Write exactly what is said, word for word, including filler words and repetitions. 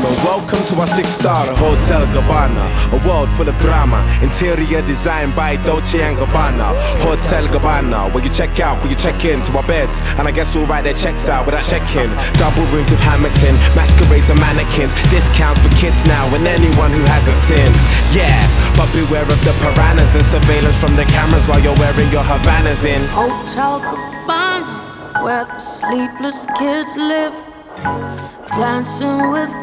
gentlemen, welcome to our six-star Hotel Gabbana. A world full of drama, interior designed by Dolce and Gabbana. Hotel Gabbana, where you check out, where you check in to our beds, and I guess we'll write their checks out without checking. Double rooms with hammocks in, masquerades and mannequins, discounts for kids now and anyone who hasn't sinned. Yeah, but beware of the piranhas and surveillance from the cameras while you're wearing your Havanas in Hotel Gabbana, where the sleepless kids live, dancing with